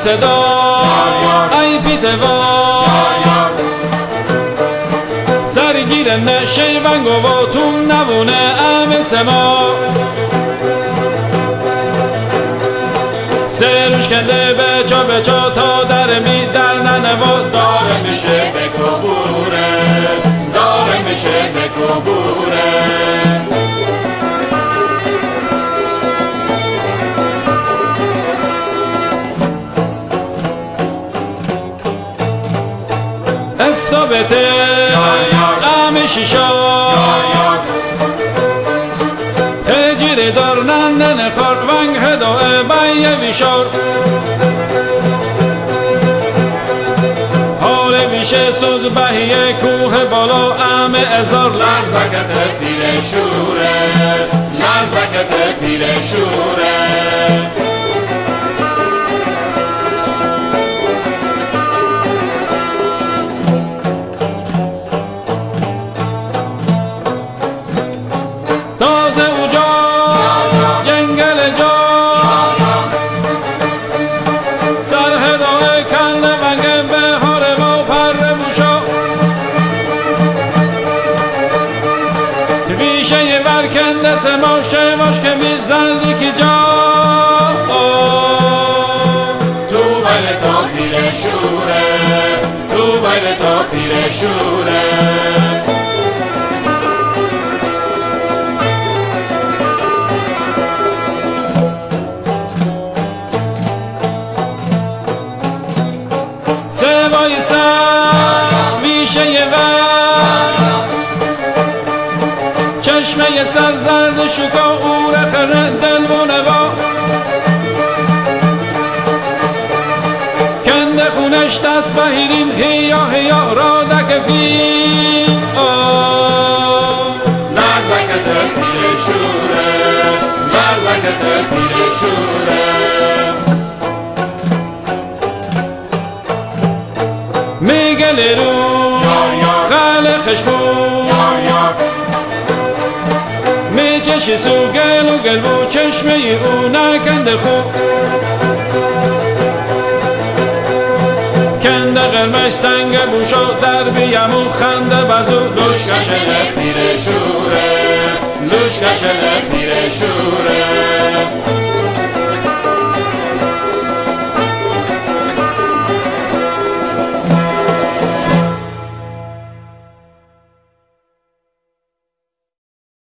صدا ای پیتوا سرگیر نشه ونگو و تو نبونه ام سما سروش کنده بچا تا در می در ننوا داره میشه به کبوره داره میشه به کبوره افتابته ام شیشا هجیر دار نندن خار ونگ هدای بای ویشار حال ویشه سوز بهیه کوه بالا ام ازار لرزکت پیر شوره لرزکت پیر شوره تازه اوجا جنگل جا سرهدای کل ونگ بهار و پر بوشا ویشه ورکنده سماشه باش که میزنی که جا تو بیر تا پیر شوره تو بیر تا پیر شوره سوای سر ویشه ور چشمه سر زرد شکا او رخر دل و نوا کنده خونش دست بهیریم هیا را دکفی لرزکت پیر شوره لرزکت پیر شوره میگل رو خل خشمو میچشی سو گل و چشمه او نکنده خوب کنده قرمش سنگ بوشا در بیمون خنده بزو لوشکش پیر شوره لوشکش پیر شوره